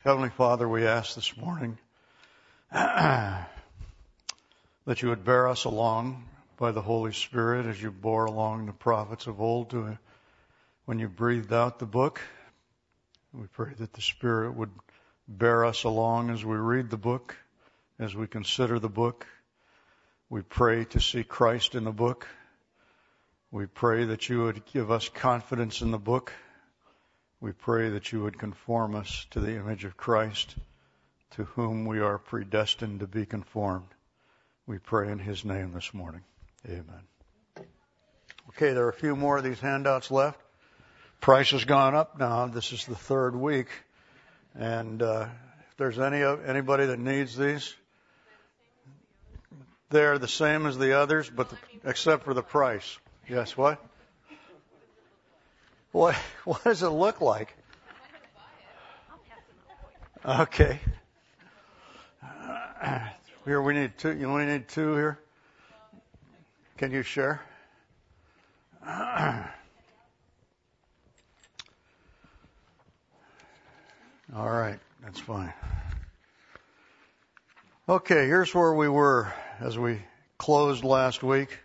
Heavenly Father, we ask this morning that you would bear us along by the Holy Spirit as you bore along the prophets of old when you breathed out the book. We pray that the Spirit would bear us along as we read the book, as we consider the book. We pray to see Christ in the book. We pray that you would give us confidence in the book. We pray that you would conform us to the image of Christ, to whom we are predestined to be conformed. We pray in his name this morning. Amen. Okay, there are a few more of these handouts left. Price has gone up now. This is the third week. And if there's anybody that needs these, they're the same as the others, but except for the price. Yes, what? What does it look like? Okay. Here we need two. You only need two here. Can you share? All right, that's fine. Okay, here's where we were as we closed last week.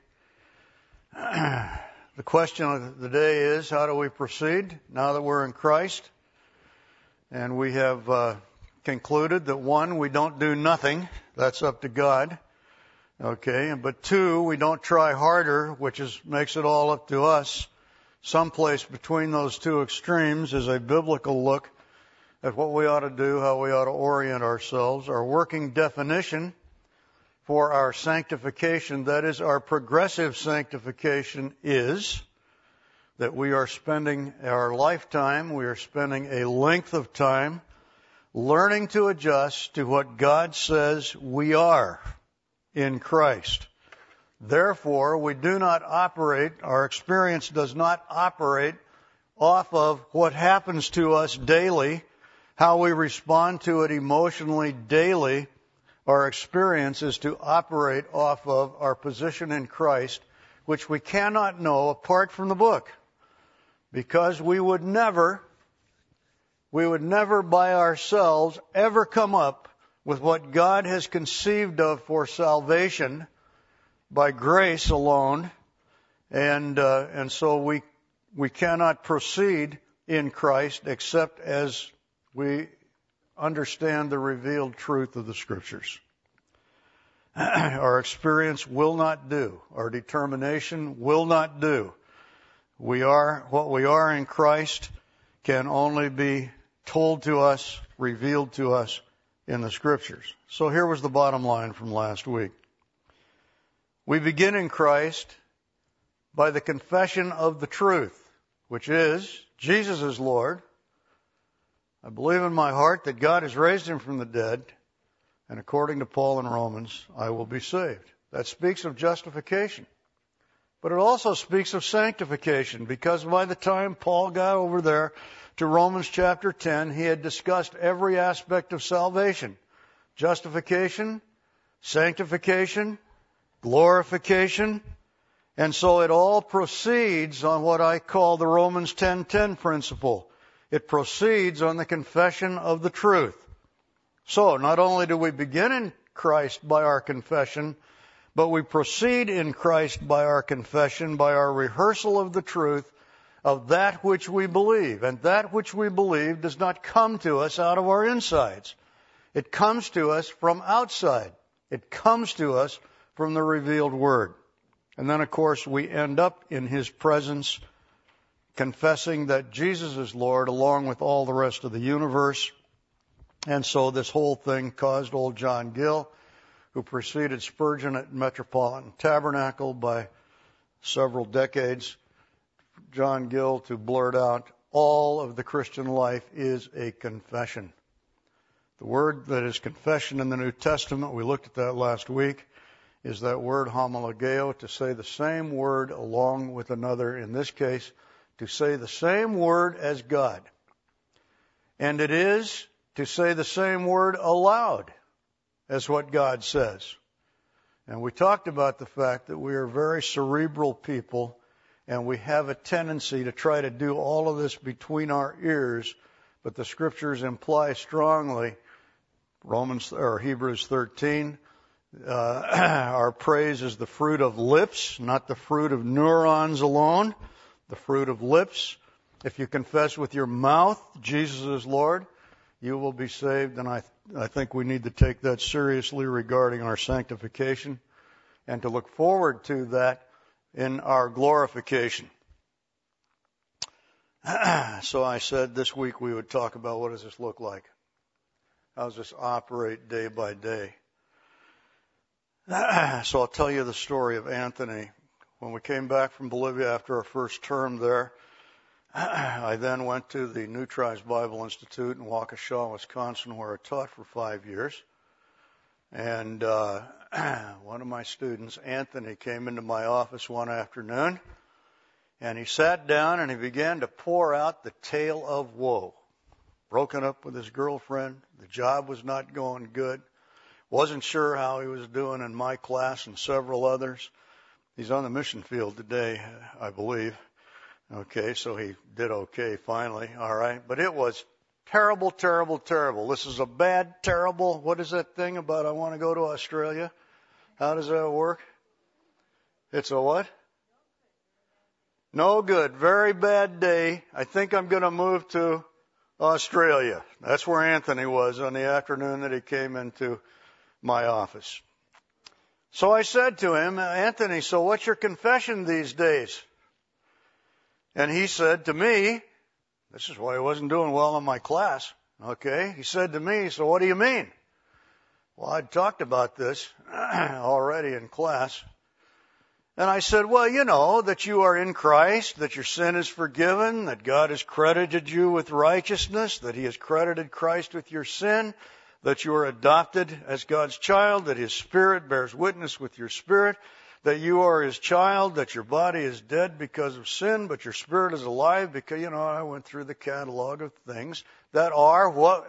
The question of the day is, how do we proceed now that we're in Christ? And we have concluded that one, we don't do nothing. That's up to God. Okay. But two, we don't try harder, which makes it all up to us. Someplace between those two extremes is a biblical look at what we ought to do, how we ought to orient ourselves. Our working definition for our sanctification, that is our progressive sanctification, is that we are spending our lifetime, we are spending a length of time learning to adjust to what God says we are in Christ. Therefore, we do not operate, our experience does not operate off of what happens to us daily, how we respond to it emotionally daily. Our experience is to operate off of our position in Christ, which we cannot know apart from the book. Because we would never by ourselves ever come up with what God has conceived of for salvation by grace alone. And so we cannot proceed in Christ except as we understand the revealed truth of the Scriptures. Our experience will not do. Our determination will not do. What we are in Christ can only be told to us, revealed to us in the Scriptures. So here was the bottom line from last week. We begin in Christ by the confession of the truth, which is, Jesus is Lord. I believe in my heart that God has raised him from the dead, and according to Paul in Romans, I will be saved. That speaks of justification. But it also speaks of sanctification, because by the time Paul got over there to Romans chapter 10, he had discussed every aspect of salvation. Justification, sanctification, glorification. And so it all proceeds on what I call the Romans 10:10 principle. It proceeds on the confession of the truth. So not only do we begin in Christ by our confession, but we proceed in Christ by our confession, by our rehearsal of the truth of that which we believe. And that which we believe does not come to us out of our insides. It comes to us from outside. It comes to us from the revealed Word. And then, of course, we end up in His presence, confessing that Jesus is Lord along with all the rest of the universe. And so this whole thing caused old John Gill, who preceded Spurgeon at Metropolitan Tabernacle by several decades, John Gill to blurt out, all of the Christian life is a confession. The word that is confession in the New Testament, we looked at that last week, is that word homologeo, to say the same word along with another, in this case, to say the same word as God. And it is to say the same word aloud as what God says. And we talked about the fact that we are very cerebral people, and we have a tendency to try to do all of this between our ears But the Scriptures imply strongly, Hebrews 13, our praise is the fruit of lips, not the fruit of neurons alone, the fruit of lips. If you confess with your mouth Jesus is Lord, you will be saved. And I think we need to take that seriously regarding our sanctification and to look forward to that in our glorification. So I said this week we would talk about what does this look like? How does this operate day by day? So I'll tell you the story of Anthony. When we came back from Bolivia after our first term there, I then went to the New Tribes Bible Institute in Waukesha, Wisconsin, where I taught for 5 years. And one of my students, Anthony, came into my office one afternoon, and he sat down and he began to pour out the tale of woe. Broken up with his girlfriend, the job was not going good, wasn't sure how he was doing in my class and several others. He's on the mission field today, I believe. Okay, so he did okay finally, all right. But it was terrible, terrible, terrible. This is a bad, terrible, what is that thing about I want to go to Australia? How does that work? It's a what? No good. Very bad day. I think I'm going to move to Australia. That's where Anthony was on the afternoon that he came into my office. So I said to him, Anthony, so what's your confession these days? And he said to me, this is why I wasn't doing well in my class, okay? He said to me, so what do you mean? Well, I'd talked about this already in class. And I said, well, you know, that you are in Christ, that your sin is forgiven, that God has credited you with righteousness, that He has credited Christ with your sin, that you are adopted as God's child, that His Spirit bears witness with your spirit, that you are His child, that your body is dead because of sin, but your spirit is alive because, you know, I went through the catalog of things that are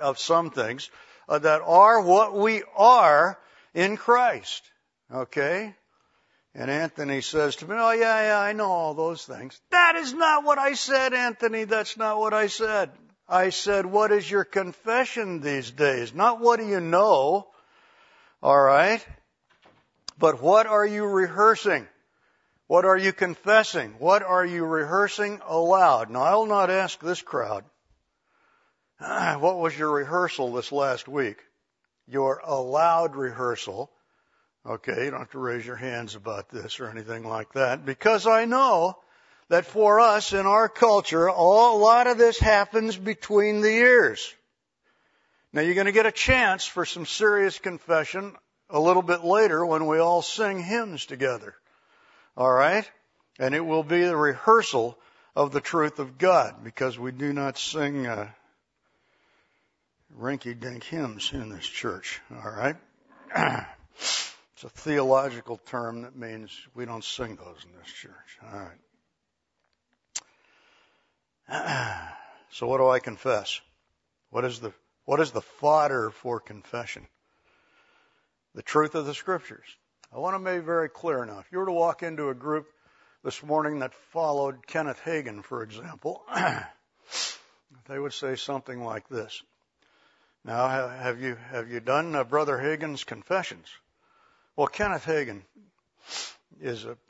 that are what we are in Christ. Okay? And Anthony says to me, oh, yeah, I know all those things. That is not what I said, Anthony. That's not what I said. I said, what is your confession these days? Not what do you know, all right? But what are you rehearsing? What are you confessing? What are you rehearsing aloud? Now, I will not ask this crowd, what was your rehearsal this last week? Your aloud rehearsal. Okay, you don't have to raise your hands about this or anything like that, because I know that for us in our culture, a lot of this happens between the ears. Now, you're going to get a chance for some serious confession a little bit later when we all sing hymns together. All right? And it will be the rehearsal of the truth of God, because we do not sing rinky-dink hymns in this church. All right? It's a theological term that means we don't sing those in this church. All right. So what do I confess? What is the fodder for confession? The truth of the Scriptures. I want to make it very clear now. If you were to walk into a group this morning that followed Kenneth Hagin, for example, they would say something like this. Now, have you done Brother Hagin's confessions? Well, Kenneth Hagin is a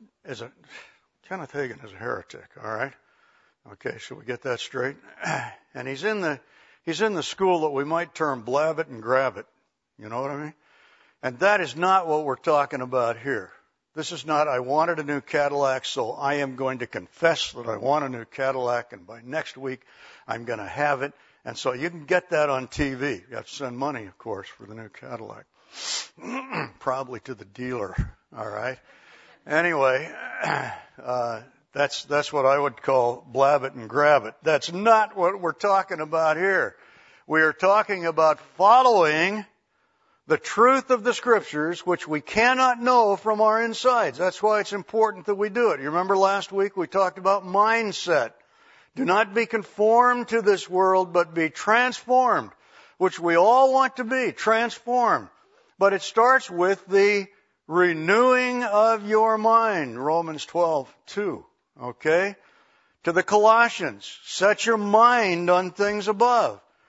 heretic, all right? Okay, so we get that straight. And he's in the school that we might term blab it and grab it. You know what I mean? And that is not what we're talking about here. This is not, I wanted a new Cadillac, so I am going to confess that I want a new Cadillac, and by next week I'm going to have it. And so you can get that on TV. You have to send money, of course, for the new Cadillac. Probably to the dealer, all right? Anyway, that's what I would call blab it and grab it. That's not what we're talking about here. We are talking about following the truth of the Scriptures, which we cannot know from our insides. That's why it's important that we do it. You remember last week we talked about mindset. Do not be conformed to this world, but be transformed, which we all want to be, transformed. But it starts with the renewing of your mind, Romans 12:2, okay? To the Colossians, set your mind on things above.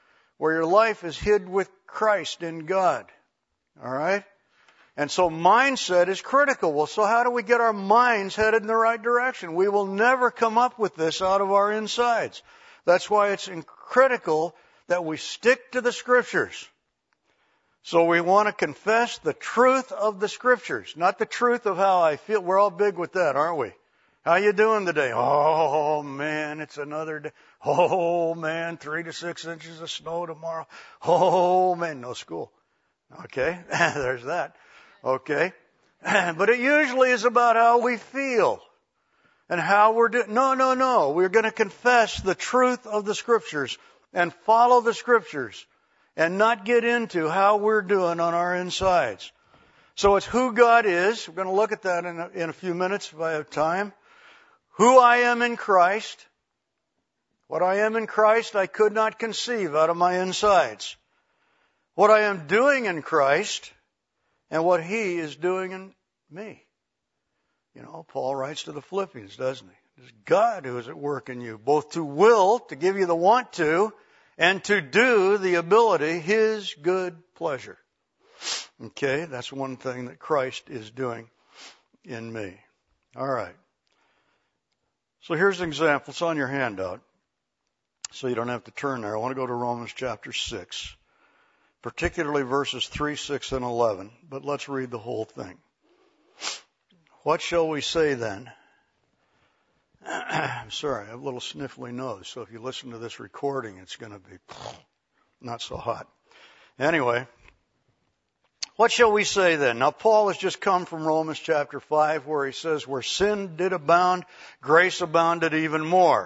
where your life is hid with Christ in God. All right? And so mindset is critical. Well, so how do we get our minds headed in the right direction? We will never come up with this out of our insides. That's why it's critical that we stick to the Scriptures. So we want to confess the truth of the Scriptures, not the truth of how I feel. We're all big with that, aren't we? How you doing today? Oh, man, it's another day. Oh, man, 3 to 6 inches of snow tomorrow. Oh, man, no school. Okay, there's that. Okay, but it usually is about how we feel and how we're doing. No. We're going to confess the truth of the Scriptures and follow the Scriptures and not get into how we're doing on our insides. So it's who God is. We're going to look at that in a few minutes if I have time. Who I am in Christ. What I am in Christ, I could not conceive out of my insides. What I am doing in Christ and what He is doing in me. You know, Paul writes to the Philippians, doesn't he? It's God who is at work in you, both to will, to give you the want to, and to do the ability, His good pleasure. Okay, that's one thing that Christ is doing in me. All right. So here's an example. It's on your handout, so you don't have to turn there. I want to go to Romans chapter 6. Particularly verses 3, 6, and 11. But let's read the whole thing. What shall we say then? I'm sorry, I have a little sniffly nose, so if you listen to this recording, it's going to be not so hot. Anyway, what shall we say then? Now, Paul has just come from Romans chapter 5, where he says, where sin did abound, grace abounded even more.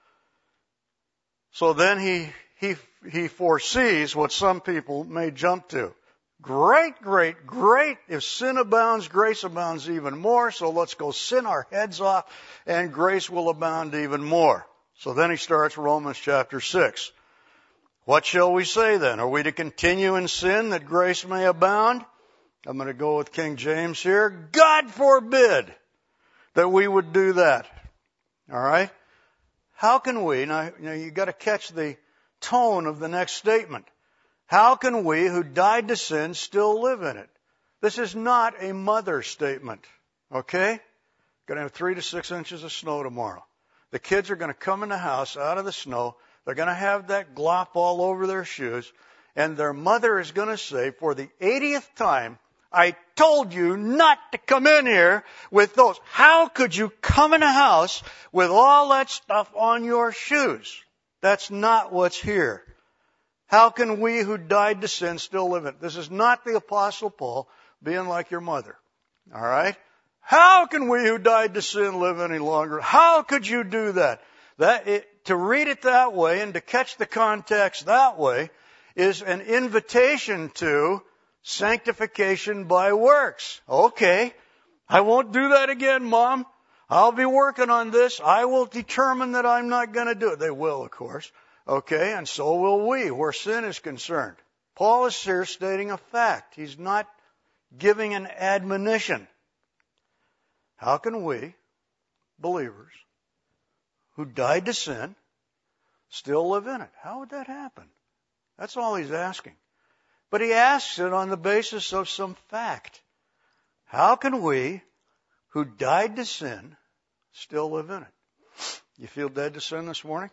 So then he foresees what some people may jump to. Great. If sin abounds, grace abounds even more. So let's go sin our heads off and grace will abound even more. So then he starts Romans chapter 6. What shall we say then? Are we to continue in sin that grace may abound? I'm going to go with King James here. God forbid that we would do that. All right? How can we, now you got to catch the tone of the next statement. How can we who died to sin still live in it? This is not a mother statement. Okay? Going to have 3 to 6 inches of snow tomorrow. The kids are going to come in the house out of the snow. They're going to have that glop all over their shoes. And their mother is going to say, for the 80th time, I told you not to come in here with those. How could you come in a house with all that stuff on your shoes? That's not what's here. How can we who died to sin still live in it? This is not the Apostle Paul being like your mother. All right? How can we who died to sin live any longer? How could you do that? To read it that way and to catch the context that way is an invitation to sanctification by works. Okay, I won't do that again, Mom. I'll be working on this. I will determine that I'm not going to do it. They will, of course. Okay, and so will we, where sin is concerned. Paul is here stating a fact. He's not giving an admonition. How can we, believers, who died to sin, still live in it? How would that happen? That's all he's asking. But he asks it on the basis of some fact. How can we, who died to sin, still live in it? You feel dead to sin this morning?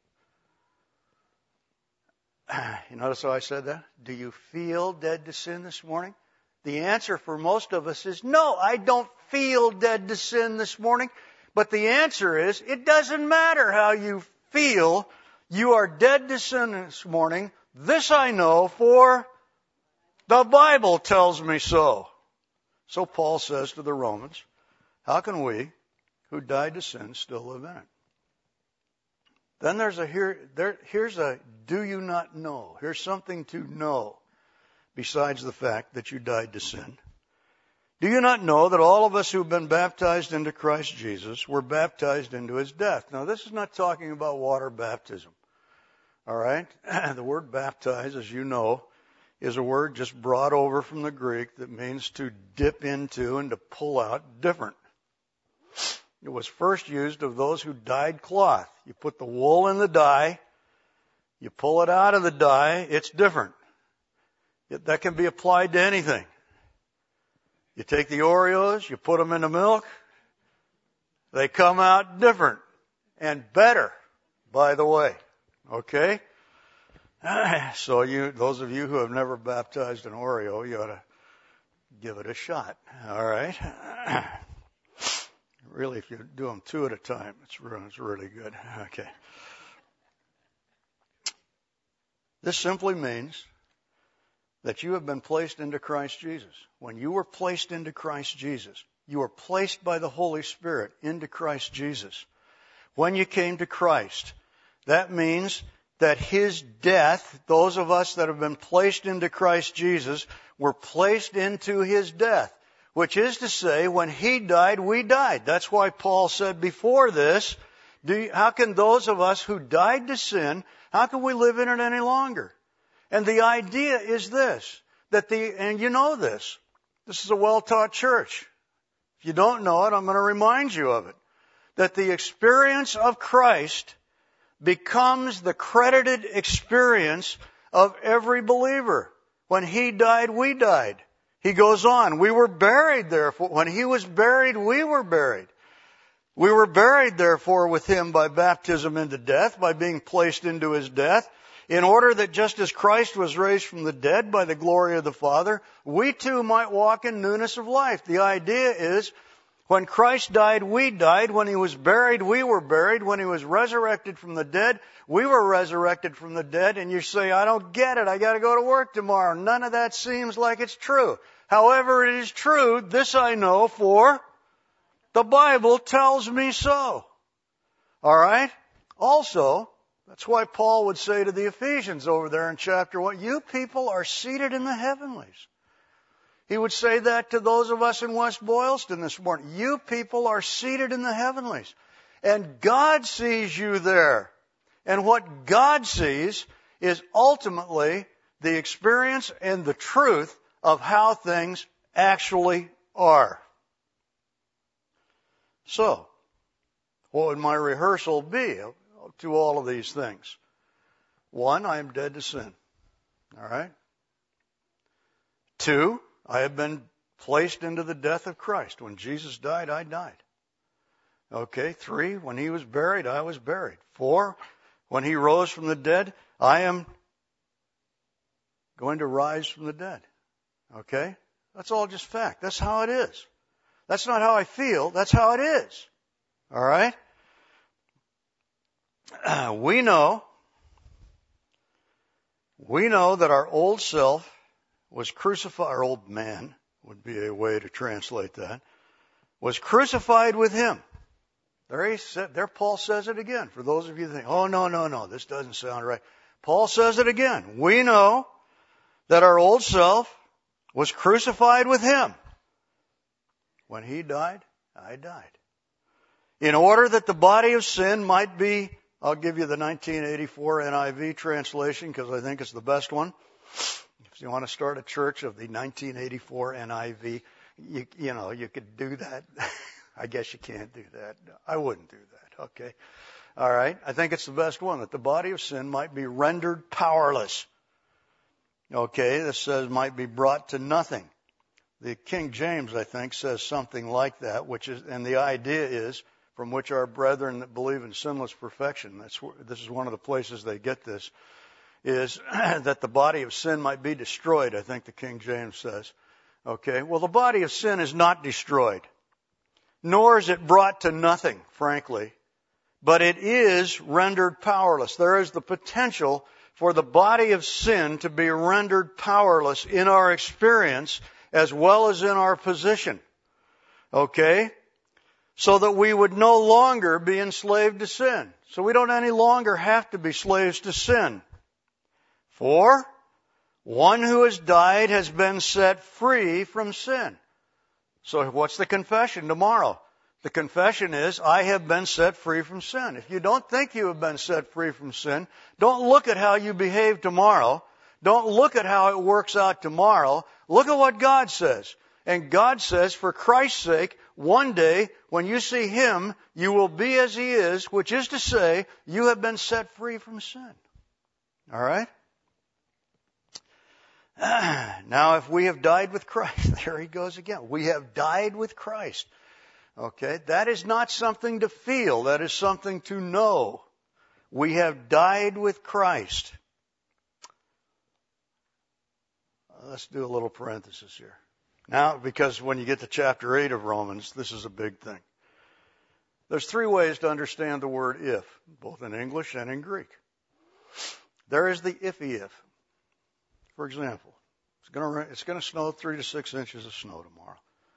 You notice how I said that? Do you feel dead to sin this morning? The answer for most of us is no, I don't feel dead to sin this morning. But the answer is, it doesn't matter how you feel. You are dead to sin this morning. This I know, for the Bible tells me so. So Paul says to the Romans, how can we, who died to sin, still live in it? Then here's a do you not know? Here's something to know besides the fact that you died to sin. Do you not know that all of us who've been baptized into Christ Jesus were baptized into His death? Now, this is not talking about water baptism. All right? The word baptize, as you know, is a word just brought over from the Greek that means to dip into and to pull out different. It was first used of those who dyed cloth. You put the wool in the dye, You pull it out of the dye, it's different. That can be applied to anything. You take the Oreos, you put them in the milk, they come out different and better, by the way. Okay? So those of you who have never baptized an Oreo, you ought to give it a shot. All right? Really, if you do them 2 at a time, it's really good. Okay. This simply means that you have been placed into Christ Jesus. When you were placed into Christ Jesus, you were placed by the Holy Spirit into Christ Jesus. When you came to Christ, that means that His death, those of us that have been placed into Christ Jesus, were placed into His death. Which is to say, when He died, we died. That's why Paul said before this, how can those of us who died to sin, how can we live in it any longer? And the idea is this, and you know this is a well-taught church. If you don't know it, I'm going to remind you of it. That the experience of Christ becomes the credited experience of every believer. When He died, we died. He goes on, we were buried therefore. When He was buried, we were buried. We were buried therefore with Him by baptism into death, by being placed into His death, in order that just as Christ was raised from the dead by the glory of the Father, we too might walk in newness of life. The idea is, when Christ died, we died. When He was buried, we were buried. When He was resurrected from the dead, we were resurrected from the dead. And you say, I don't get it. I got to go to work tomorrow. None of that seems like it's true. However, it is true. This I know, for the Bible tells me so. All right? Also, that's why Paul would say to the Ephesians over there in chapter 1, you people are seated in the heavenlies. He would say that to those of us in West Boylston this morning. You people are seated in the heavenlies. And God sees you there. And what God sees is ultimately the experience and the truth of how things actually are. So, what would my rehearsal be to all of these things? 1, I am dead to sin. All right? 2, I have been placed into the death of Christ. When Jesus died, I died. Okay, 3, when He was buried, I was buried. 4, when He rose from the dead, I am going to rise from the dead. Okay? That's all just fact. That's how it is. That's not how I feel. That's how it is. All right? We know that our old self was crucified, our old man would be a way to translate that, was crucified with Him. There Paul says it again. For those of you who think, oh, no, this doesn't sound right. Paul says it again. We know that our old self was crucified with Him. When He died, I died. In order that the body of sin might be, I'll give you the 1984 NIV translation because I think it's the best one. If you want to start a church of the 1984 NIV, you could do that. I guess you can't do that. I wouldn't do that. Okay. All right. I think it's the best one, that the body of sin might be rendered powerless. Okay. This says might be brought to nothing. The King James, I think, says something like that, and the idea is, from which our brethren that believe in sinless perfection, this is one of the places they get this, is that the body of sin might be destroyed, I think the King James says. Okay, well, the body of sin is not destroyed, nor is it brought to nothing, frankly, but it is rendered powerless. There is the potential for the body of sin to be rendered powerless in our experience as well as in our position. Okay? So that we would no longer be enslaved to sin. So we don't any longer have to be slaves to sin. For one who has died has been set free from sin. So what's the confession tomorrow? The confession is, I have been set free from sin. If you don't think you have been set free from sin, don't look at how you behave tomorrow. Don't look at how it works out tomorrow. Look at what God says. And God says, for Christ's sake, one day, when you see Him, you will be as He is, which is to say, you have been set free from sin. All right? Now, if we have died with Christ, there he goes again. We have died with Christ. Okay? That is not something to feel. That is something to know. We have died with Christ. Let's do a little parenthesis here. Now, because when you get to chapter 8 of Romans, this is a big thing. There's 3 ways to understand the word if, both in English and in Greek. There is the if. For example, it's going to snow 3 to 6 inches of snow tomorrow.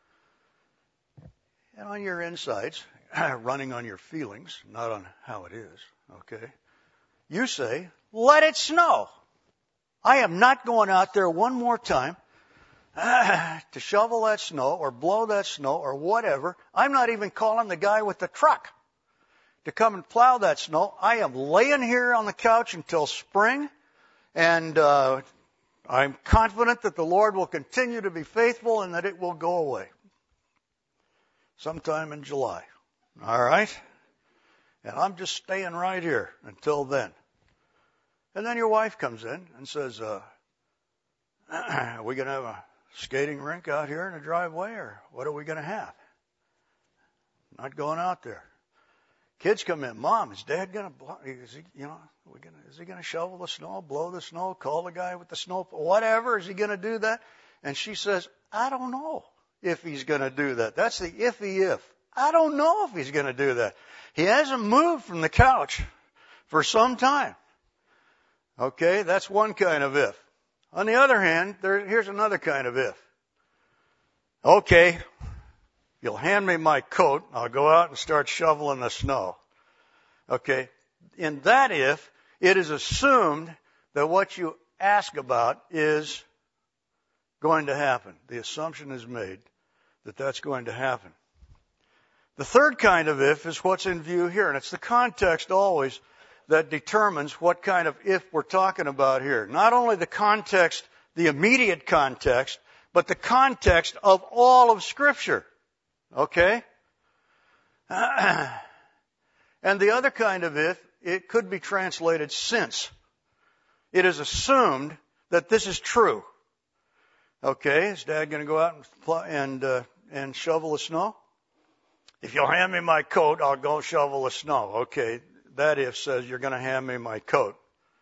And on your insides, running on your feelings, not on how it is, okay, you say, let it snow. I am not going out there one more time to shovel that snow or blow that snow or whatever. I'm not even calling the guy with the truck to come and plow that snow. I am laying here on the couch until spring, and I'm confident that the Lord will continue to be faithful and that it will go away sometime in July. All right? And I'm just staying right here until then. And then your wife comes in and says, are we going to have a skating rink out here in the driveway, or what are we going to have? Not going out there. Kids come in. Mom, is Dad going to, is he going to shovel the snow, blow the snow, call the guy with the snow, whatever? Is he going to do that? And she says, I don't know if he's going to do that. That's the if. I don't know if he's going to do that. He hasn't moved from the couch for some time. Okay, that's one kind of if. On the other hand, here's another kind of if. Okay, you'll hand me my coat, I'll go out and start shoveling the snow. Okay, in that if, it is assumed that what you ask about is going to happen. The assumption is made that that's going to happen. The third kind of if is what's in view here, and it's the context always that determines what kind of if we're talking about here. Not only the context, the immediate context, but the context of all of Scripture. Okay? And the other kind of if, it could be translated since. It is assumed that this is true. Okay, is Dad going to go out and shovel the snow? If you'll hand me my coat, I'll go shovel the snow. Okay, that if says you're going to hand me my coat.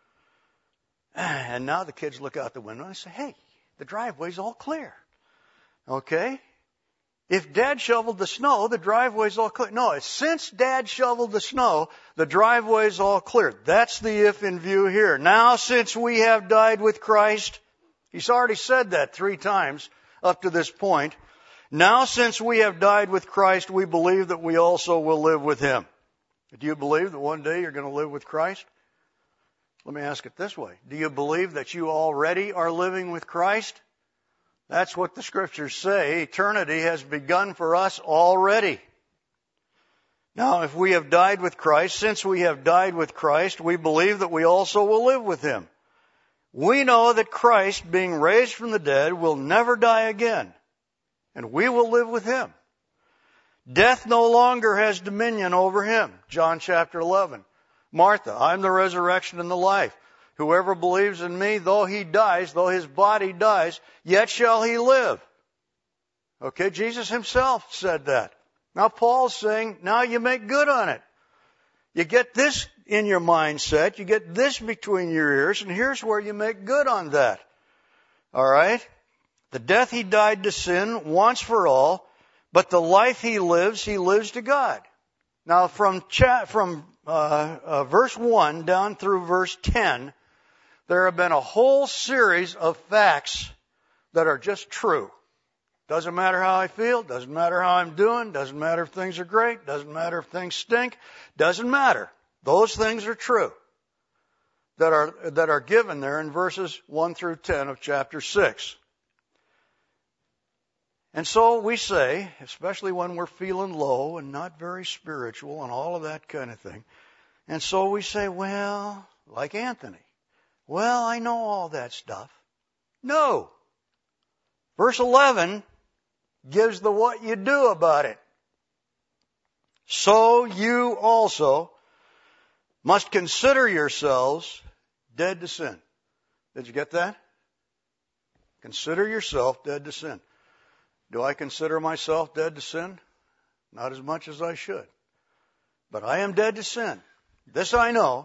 And now the kids look out the window and say, hey, the driveway's all clear. Okay? If Dad shoveled the snow, the driveway's all clear. No, it's since Dad shoveled the snow, the driveway's all clear. That's the if in view here. Now, since we have died with Christ, he's already said that 3 times up to this point. Now, since we have died with Christ, we believe that we also will live with Him. Do you believe that one day you're going to live with Christ? Let me ask it this way. Do you believe that you already are living with Christ? That's what the Scriptures say. Eternity has begun for us already. Now, if we have died with Christ, since we have died with Christ, we believe that we also will live with Him. We know that Christ, being raised from the dead, will never die again, and we will live with Him. Death no longer has dominion over Him. John chapter 11. Martha, I'm the resurrection and the life. Whoever believes in me, though he dies, though his body dies, yet shall he live. Okay, Jesus Himself said that. Now Paul's saying, now you make good on it. You get this in your mindset, you get this between your ears, and here's where you make good on that. All right? The death He died to sin once for all, but the life He lives to God. Now from verse 1 down through verse 10, there have been a whole series of facts that are just true. Doesn't matter how I feel, doesn't matter how I'm doing, doesn't matter if things are great, doesn't matter if things stink, doesn't matter. Those things are true that are given there in verses 1 through 10 of chapter 6. And so we say, especially when we're feeling low and not very spiritual and all of that kind of thing, and so we say, well, like Anthony, well, I know all that stuff. No. Verse 11 gives the what you do about it. So you also must consider yourselves Dead to sin. Did you get that? Consider yourself dead to sin. Do I consider myself dead to sin? Not as much as I should. But I am dead to sin. This I know,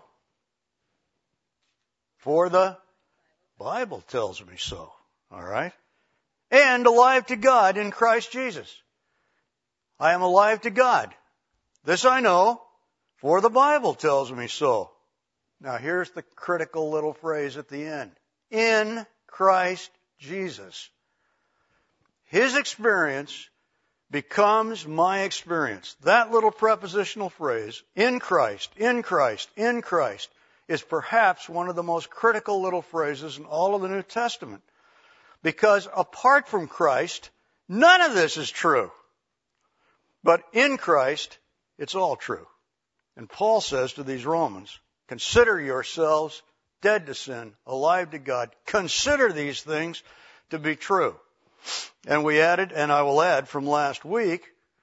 for the Bible tells me so. All right? And alive to God in Christ Jesus. I am alive to God. This I know, for the Bible tells me so. Now here's the critical little phrase at the end. In Christ Jesus. His experience becomes my experience. That little prepositional phrase, in Christ, in Christ, in Christ, is perhaps one of the most critical little phrases in all of the New Testament. Because apart from Christ, none of this is true. But in Christ, it's all true. And Paul says to these Romans, consider yourselves dead to sin, alive to God. Consider these things to be true. And we added, and I will add from last week,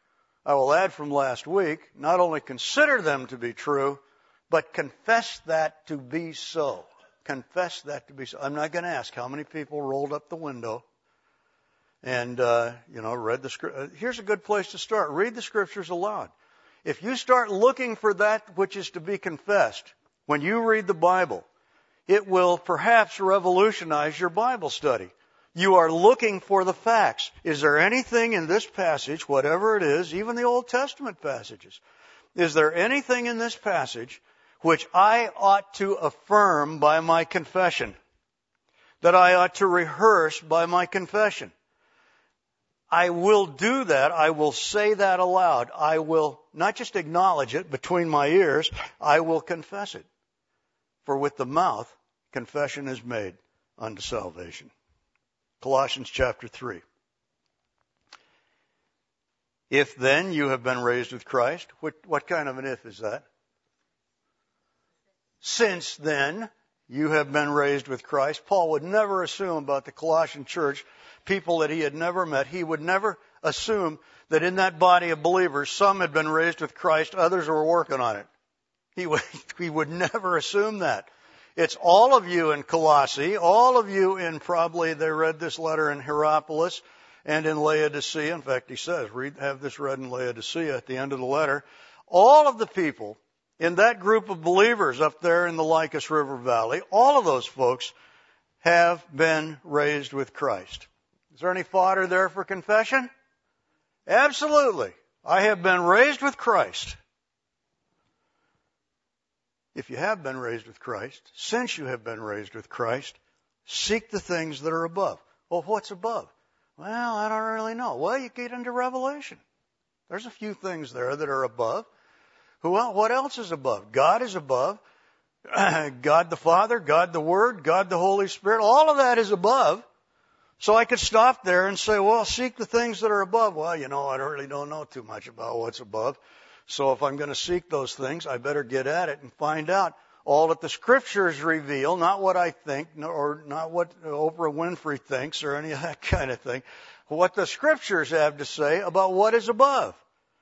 not only consider them to be true, but confess that to be so. Confess that to be so. I'm not going to ask how many people rolled up the window and, read the scripture. Here's a good place to start. Read the scriptures aloud. If you start looking for that which is to be confessed, when you read the Bible, it will perhaps revolutionize your Bible study. You are looking for the facts. Is there anything in this passage, whatever it is, even the Old Testament passages, is there anything in this passage which I ought to affirm by my confession, that I ought to rehearse by my confession? I will do that. I will say that aloud. I will not just acknowledge it between my ears, I will confess it. For with the mouth, confession is made unto salvation. Colossians chapter 3. If then you have been raised with Christ, what kind of an if is that? Since then you have been raised with Christ. Paul would never assume about the Colossian church, people that he had never met. He would never assume that in that body of believers, some had been raised with Christ, others were working on it. He would never assume that. It's all of you in Colossae, all of you in probably, they read this letter in Hierapolis and in Laodicea. In fact, he says, have this read in Laodicea at the end of the letter. All of the people in that group of believers up there in the Lycus River Valley, all of those folks have been raised with Christ. Is there any fodder there for confession? Absolutely. I have been raised with Christ. If you have been raised with Christ, since you have been raised with Christ, seek the things that are above. Well, what's above? Well, I don't really know. Well, you get into Revelation. There's a few things there that are above. What else is above? God is above. God the Father, God the Word, God the Holy Spirit. All of that is above. So I could stop there and say, well, seek the things that are above. Well, I really don't know too much about what's above. So if I'm going to seek those things, I better get at it and find out all that the Scriptures reveal, not what I think or not what Oprah Winfrey thinks or any of that kind of thing. What the Scriptures have to say about what is above.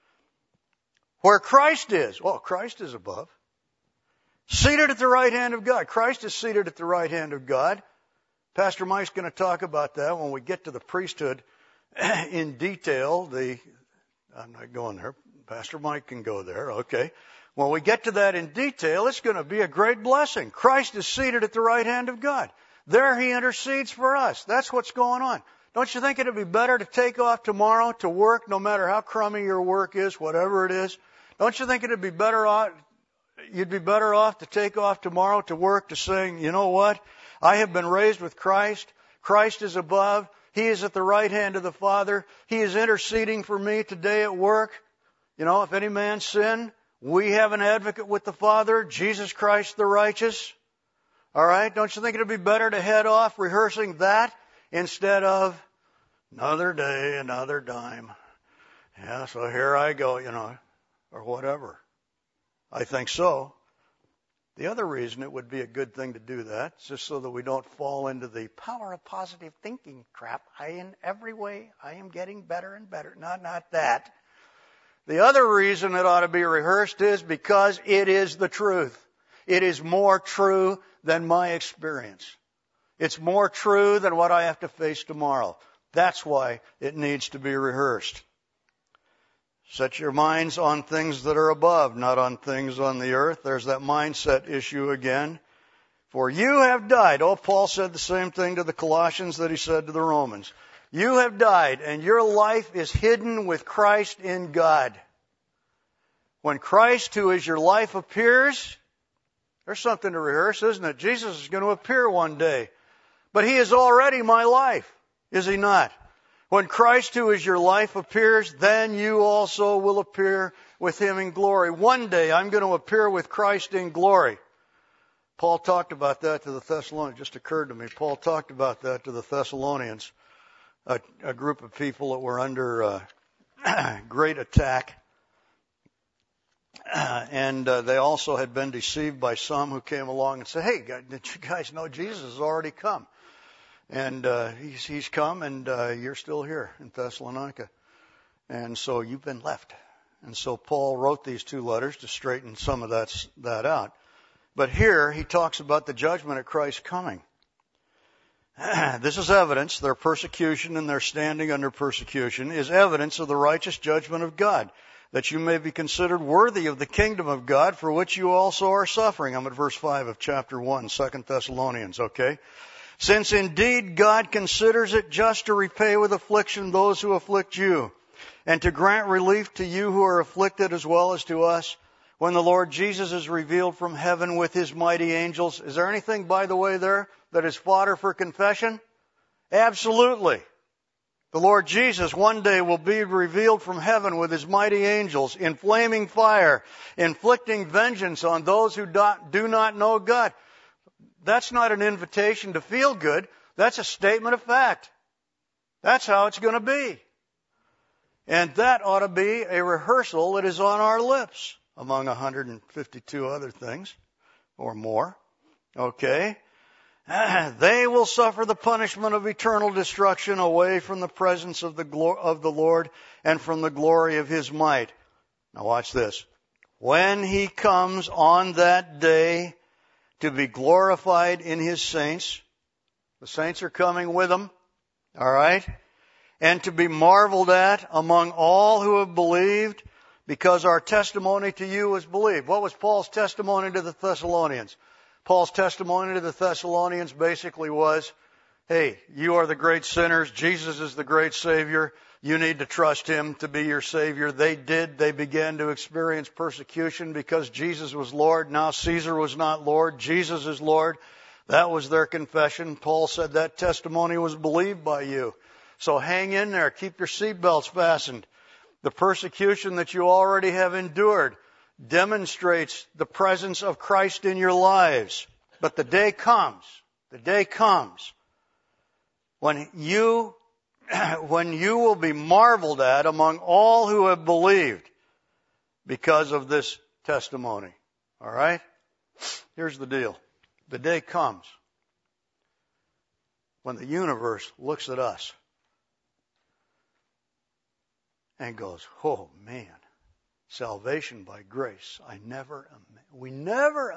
Where Christ is. Well, Christ is above. Seated at the right hand of God. Christ is seated at the right hand of God. Pastor Mike's going to talk about that when we get to the priesthood in detail. I'm not going there. Pastor Mike can go there. Okay. When we get to that in detail, it's going to be a great blessing. Christ is seated at the right hand of God. There he intercedes for us. That's what's going on. Don't you think it would be better to take off tomorrow to work, no matter how crummy your work is, whatever it is? Don't you think it would be better off, you'd be better off to take off tomorrow to work to saying, you know what? I have been raised with Christ. Christ is above. He is at the right hand of the Father. He is interceding for me today at work. If any man sin, we have an advocate with the Father, Jesus Christ the righteous. All right? Don't you think it would be better to head off rehearsing that instead of another day, another dime? Yeah, so here I go, or whatever. I think so. The other reason it would be a good thing to do that is just so that we don't fall into the power of positive thinking crap. In every way, I am getting better and better. Not that. The other reason it ought to be rehearsed is because it is the truth. It is more true than my experience. It's more true than what I have to face tomorrow. That's why it needs to be rehearsed. Set your minds on things that are above, not on things on the earth. There's that mindset issue again. For you have died. Oh, Paul said the same thing to the Colossians that he said to the Romans. You have died, and your life is hidden with Christ in God. When Christ, who is your life, appears, there's something to rehearse, isn't it? Jesus is going to appear one day. But He is already my life, is He not? When Christ, who is your life, appears, then you also will appear with Him in glory. One day I'm going to appear with Christ in glory. Paul talked about that to the Thessalonians. It just occurred to me. Paul talked about that to the Thessalonians, a group of people that were under great attack. And they also had been deceived by some who came along and said, hey, did you guys know Jesus has already come? And he's come, and you're still here in Thessalonica. And so you've been left. And so Paul wrote these 2 letters to straighten some of that out. But here he talks about the judgment of Christ coming. This is evidence, their persecution and their standing under persecution is evidence of the righteous judgment of God, that you may be considered worthy of the kingdom of God for which you also are suffering. I'm at verse 5 of chapter 1, 2 Thessalonians, okay? Since indeed God considers it just to repay with affliction those who afflict you, and to grant relief to you who are afflicted as well as to us, when the Lord Jesus is revealed from heaven with His mighty angels. Is there anything, by the way, there that is fodder for confession? Absolutely. The Lord Jesus one day will be revealed from heaven with His mighty angels in flaming fire, inflicting vengeance on those who do not know God. That's not an invitation to feel good. That's a statement of fact. That's how it's going to be. And that ought to be a rehearsal that is on our lips, among 152 other things or more. Okay? They will suffer the punishment of eternal destruction away from the presence of the Lord and from the glory of His might. Now watch this. When He comes on that day to be glorified in His saints, the saints are coming with Him, all right? And to be marveled at among all who have believed, because our testimony to you was believed. What was Paul's testimony to the Thessalonians? Paul's testimony to the Thessalonians basically was, hey, you are the great sinners. Jesus is the great Savior. You need to trust Him to be your Savior. They did. They began to experience persecution because Jesus was Lord. Now Caesar was not Lord. Jesus is Lord. That was their confession. Paul said that testimony was believed by you. So hang in there. Keep your seatbelts fastened. The persecution that you already have endured demonstrates the presence of Christ in your lives. But the day comes when you will be marveled at among all who have believed because of this testimony. All right? Here's the deal. The day comes when the universe looks at us and goes, oh man, salvation by grace. We never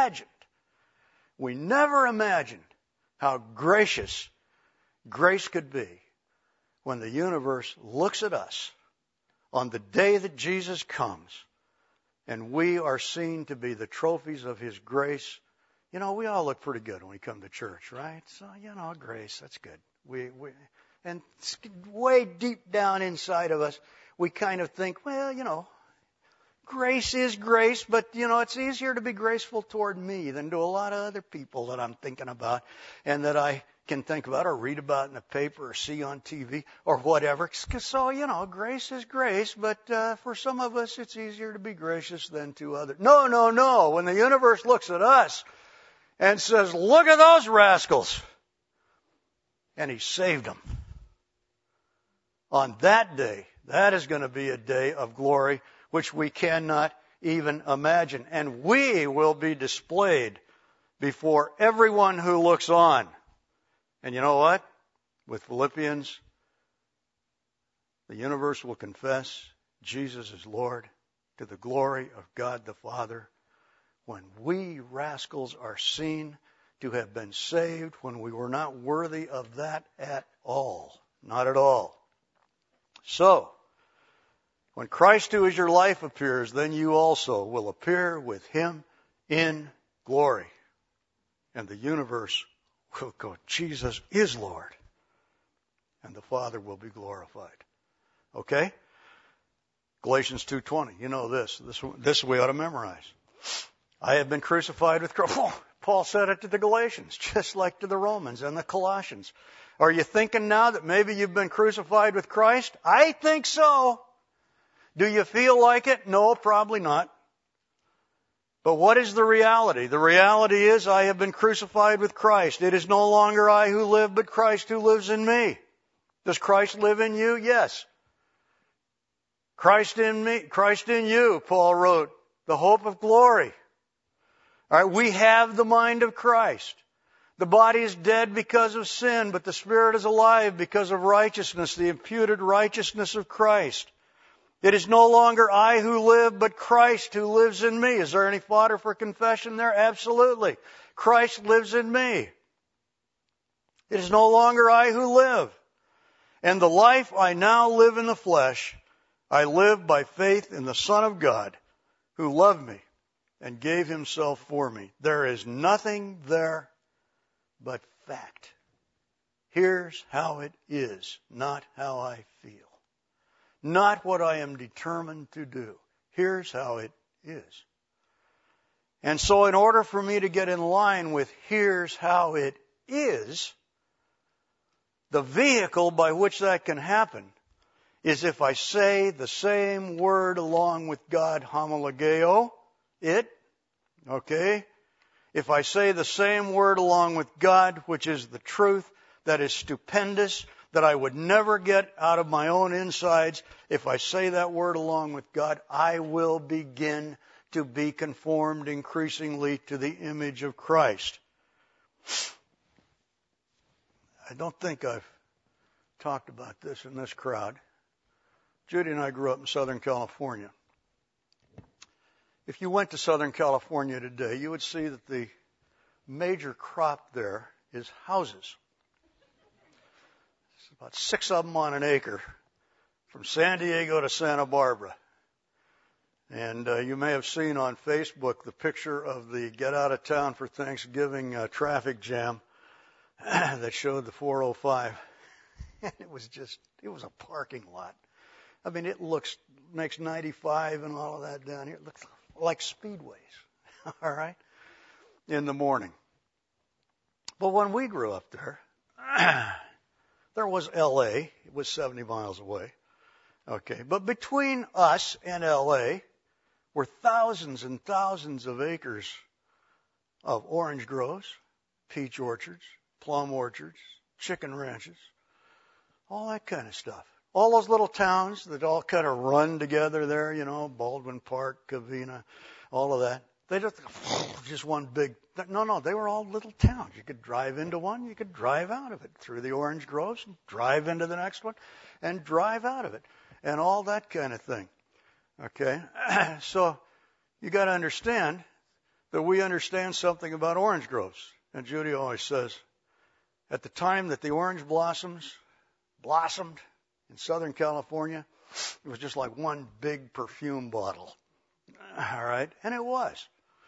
imagined how gracious grace could be when the universe looks at us on the day that Jesus comes and we are seen to be the trophies of His grace. You know, we all look pretty good when we come to church, right? So, grace, that's good. And way deep down inside of us, we kind of think, well, grace is grace, but, it's easier to be graceful toward me than to a lot of other people that I'm thinking about and that I can think about or read about in the paper or see on TV or whatever. So, grace is grace, but for some of us, it's easier to be gracious than to others. No. When the universe looks at us and says, look at those rascals, and He saved them. On that day, that is going to be a day of glory which we cannot even imagine. And we will be displayed before everyone who looks on. And you know what? With Philippians, the universe will confess Jesus is Lord to the glory of God the Father. when we rascals are seen to have been saved when we were not worthy of that at all. Not at all. So, when Christ who is your life appears, then you also will appear with him in glory. And the universe will go, Jesus is Lord. And the Father will be glorified. Okay? Galatians 2:20. You know this. This we ought to memorize. I have been crucified with Christ. Oh, Paul said it to the Galatians, just like to the Romans and the Colossians. Are you thinking now that maybe you've been crucified with Christ? I think so. Do you feel like it? No, probably not. But what is the reality? The reality is I have been crucified with Christ. It is no longer I who live, but Christ who lives in me. Does Christ live in you? Yes. Christ in me, Christ in you, Paul wrote, the hope of glory. All right, we have the mind of Christ. The body is dead because of sin, but the spirit is alive because of righteousness, the imputed righteousness of Christ. It is no longer I who live, but Christ who lives in me. Is there any fodder for confession there? Absolutely. Christ lives in me. It is no longer I who live. And the life I now live in the flesh, I live by faith in the Son of God, who loved me and gave himself for me. There is nothing there but fact. Here's how it is, not how I feel. Not what I am determined to do. Here's how it is. And so in order for me to get in line with here's how it is, the vehicle by which that can happen is if I say the same word along with God, homologeo, it, okay? If I say the same word along with God, which is the truth, that is stupendous, that I would never get out of my own insides, if I say that word along with God, I will begin to be conformed increasingly to the image of Christ. I don't think I've talked about this in this crowd. Judy and I grew up in Southern California. If you went to Southern California today, you would see that the major crop there is houses. It's about 6 of them on an acre from San Diego to Santa Barbara. And you may have seen on Facebook the picture of the Get Out of Town for Thanksgiving traffic jam that showed the 405. And it was a parking lot. I mean, it makes 95 and all of that down here. It looks like speedways, all right, in the morning. But when we grew up there, there was L.A. It was 70 miles away. Okay, but between us and L.A. were thousands and thousands of acres of orange groves, peach orchards, plum orchards, chicken ranches, all that kind of stuff. All those little towns that all kind of run together there, you know, Baldwin Park, Covina, all of that. They just one big, no, they were all little towns. You could drive into one, you could drive out of it through the orange groves, and drive into the next one, and drive out of it, and all that kind of thing. Okay? So you got to understand that we understand something about orange groves. And Judy always says, at the time that the orange blossomed in Southern California, it was just like one big perfume bottle. All right? And it was.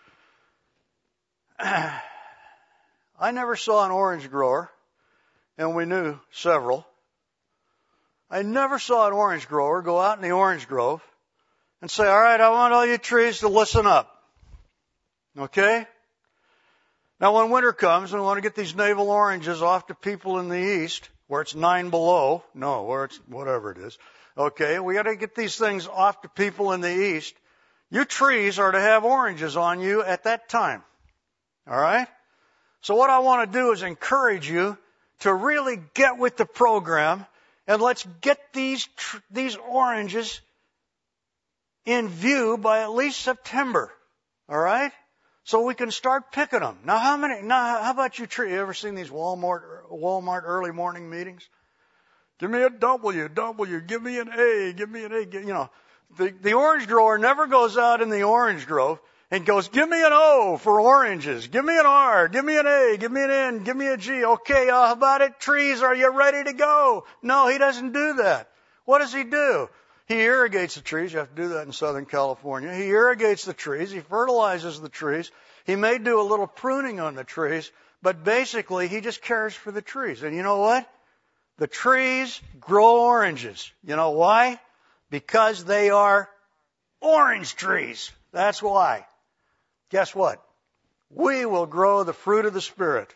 I never saw an orange grower, and we knew several. I never saw an orange grower go out in the orange grove and say, all right, I want all you trees to listen up. Okay? Now, when winter comes and we want to get these navel oranges off to people in the east, where it's 9 below, where it's whatever it is, okay, we got to get these things off to people in the east. You trees are to have oranges on you at that time. All right? So what I want to do is encourage you to really get with the program, and let's get these oranges in view by at least September. All right? So we can start picking them. Now, how about you tree? You ever seen these Walmart early morning meetings? Give me a W, give me an A, give me an A. You know, the orange grower never goes out in the orange grove and goes, give me an O for oranges, give me an R, give me an A, give me an N, give me a G. Okay, how about it? Trees, are you ready to go? No, he doesn't do that. What does he do? He irrigates the trees. You have to do that in Southern California. He irrigates the trees. He fertilizes the trees. He may do a little pruning on the trees, but basically he just cares for the trees. And you know what? The trees grow oranges. You know why? Because they are orange trees. That's why. Guess what? We will grow the fruit of the Spirit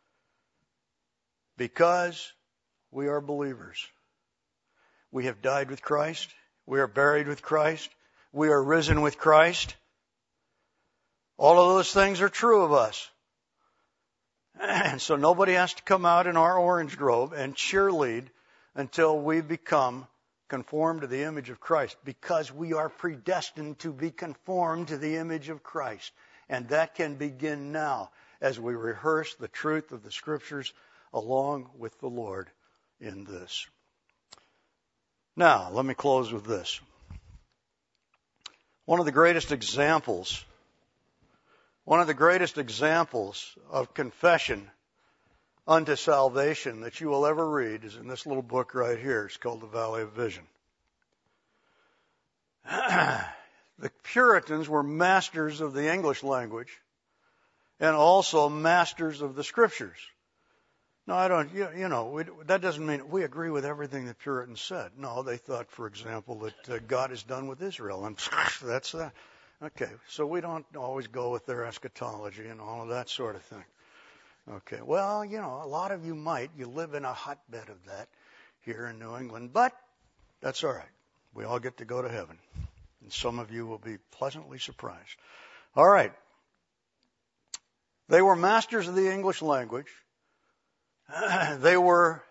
because we are believers. We have died with Christ. We are buried with Christ. We are risen with Christ. All of those things are true of us. And so nobody has to come out in our orange grove and cheerlead until we become conformed to the image of Christ, because we are predestined to be conformed to the image of Christ. And that can begin now as we rehearse the truth of the Scriptures along with the Lord in this. Now, let me close with this. One of the greatest examples of confession unto salvation that you will ever read is in this little book right here. It's called The Valley of Vision. The Puritans were masters of the English language and also masters of the Scriptures. No, that doesn't mean we agree with everything the Puritans said. No, they thought, for example, that God is done with Israel, and that's that. Okay, so we don't always go with their eschatology and all of that sort of thing. Okay, well, a lot of you might. You live in a hotbed of that here in New England, but that's all right. We all get to go to heaven, and some of you will be pleasantly surprised. All right. They were masters of the English language. They were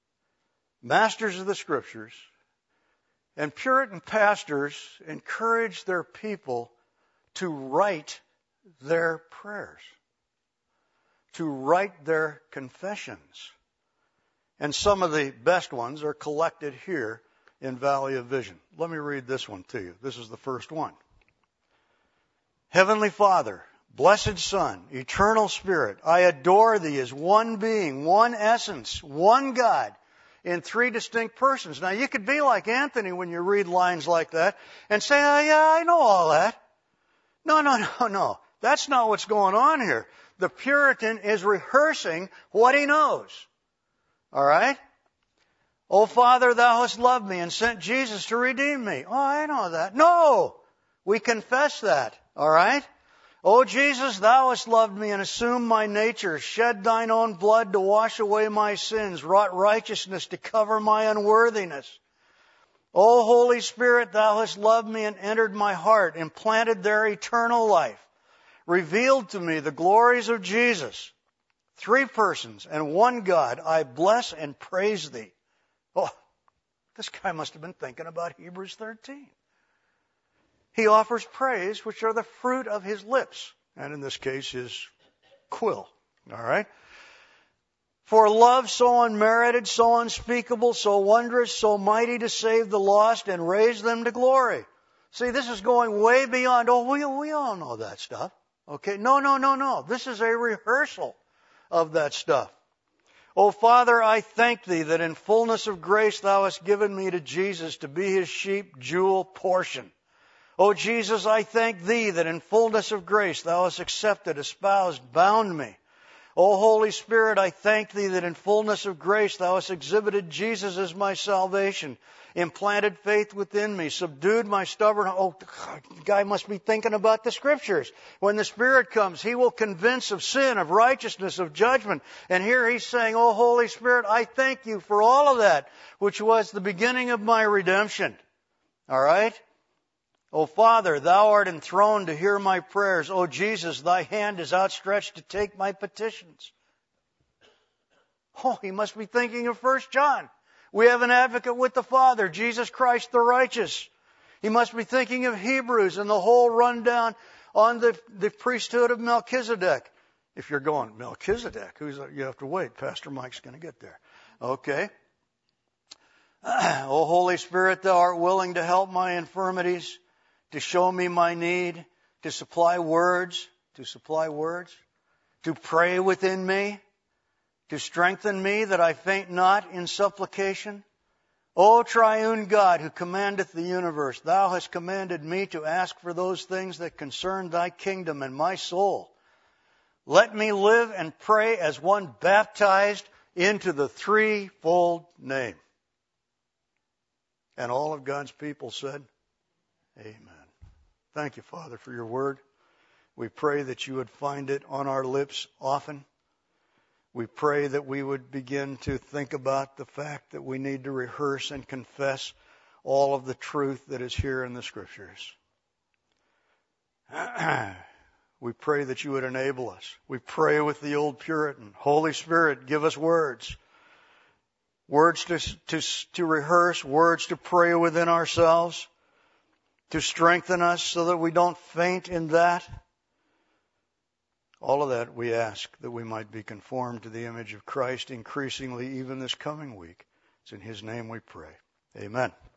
masters of the Scriptures, and Puritan pastors encouraged their people to write their prayers, to write their confessions. And some of the best ones are collected here in Valley of Vision. Let me read this one to you. This is the first one. Heavenly Father, Blessed Son, Eternal Spirit, I adore Thee as one being, one essence, one God, in three distinct persons. Now, you could be like Anthony when you read lines like that and say, oh, yeah, I know all that. No. That's not what's going on here. The Puritan is rehearsing what he knows. All right? Oh, Father, Thou hast loved me and sent Jesus to redeem me. Oh, I know that. No! We confess that. All right? O Jesus, Thou hast loved me and assumed my nature, shed Thine own blood to wash away my sins, wrought righteousness to cover my unworthiness. O Holy Spirit, Thou hast loved me and entered my heart, implanted there eternal life, revealed to me the glories of Jesus. Three persons and one God, I bless and praise Thee. Oh, this guy must have been thinking about Hebrews 13. He offers praise, which are the fruit of his lips, and in this case, his quill. All right? For love so unmerited, so unspeakable, so wondrous, so mighty to save the lost and raise them to glory. See, this is going way beyond, we all know that stuff. Okay? No. This is a rehearsal of that stuff. O Father, I thank Thee that in fullness of grace Thou hast given me to Jesus to be His sheep, jewel, portion. O Jesus, I thank Thee that in fullness of grace Thou hast accepted, espoused, bound me. O Holy Spirit, I thank Thee that in fullness of grace Thou hast exhibited Jesus as my salvation, implanted faith within me, subdued my stubborn... Oh, the guy must be thinking about the Scriptures. When the Spirit comes, He will convince of sin, of righteousness, of judgment. And here He's saying, O Holy Spirit, I thank You for all of that, which was the beginning of my redemption. All right? O Father, Thou art enthroned to hear my prayers. O Jesus, Thy hand is outstretched to take my petitions. Oh, he must be thinking of 1 John. We have an advocate with the Father, Jesus Christ the righteous. He must be thinking of Hebrews and the whole rundown on the priesthood of Melchizedek. If you're going, Melchizedek, you have to wait. Pastor Mike's going to get there. Okay. O Holy Spirit, Thou art willing to help my infirmities, to show me my need, to supply words, to pray within me, to strengthen me that I faint not in supplication. O triune God, who commandeth the universe, thou hast commanded me to ask for those things that concern thy kingdom and my soul. Let me live and pray as one baptized into the threefold name. And all of God's people said, Amen. Thank you, Father, for your word. We pray that you would find it on our lips often. We pray that we would begin to think about the fact that we need to rehearse and confess all of the truth that is here in the Scriptures. We pray that you would enable us. We pray with the old Puritan. Holy Spirit, give us words. Words to rehearse, words to pray within ourselves, to strengthen us so that we don't faint in that. All of that we ask that we might be conformed to the image of Christ increasingly even this coming week. It's in His name we pray. Amen.